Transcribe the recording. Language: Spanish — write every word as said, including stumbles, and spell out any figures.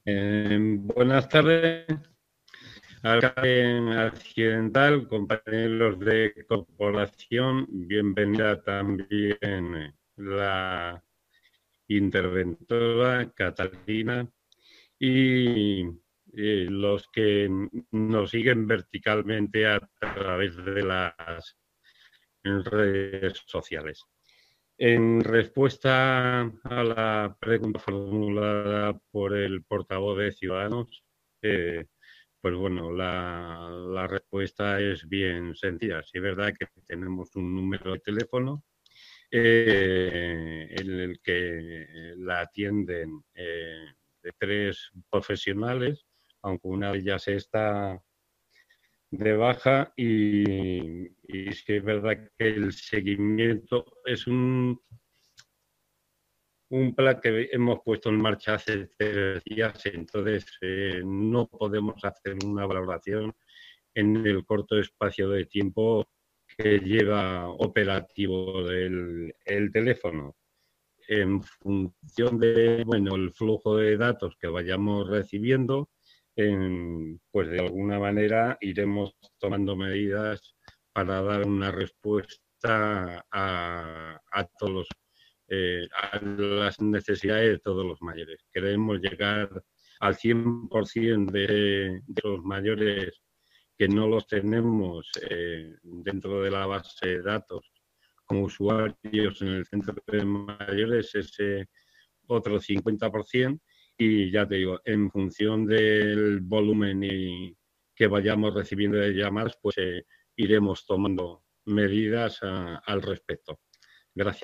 Eh, buenas tardes, alcalde accidental, compañeros de corporación, bienvenida también la interventora Catalina y, y los que nos siguen verticalmente a través de las redes sociales. En respuesta a la pregunta formulada por el portavoz de Ciudadanos, eh, pues bueno, la, la, respuesta es bien sencilla. Sí es verdad que tenemos un número de teléfono eh, en el que la atienden eh, de tres profesionales, aunque una de ellas está de baja y, y sí es verdad que el seguimiento es un un plan que hemos puesto en marcha hace tres días, entonces eh, no podemos hacer una valoración en el corto espacio de tiempo que lleva operativo el, el teléfono. En función de, bueno, el flujo de datos que vayamos recibiendo, en, pues de alguna manera iremos tomando medidas para dar una respuesta a, a todos los Eh, a las necesidades de todos los mayores. Queremos llegar al cien por ciento de, de los mayores que no los tenemos eh, dentro de la base de datos como usuarios en el centro de mayores, ese otro cincuenta por ciento, y ya te digo, en función del volumen y que vayamos recibiendo de llamadas, pues eh, iremos tomando medidas a, al respecto. Gracias.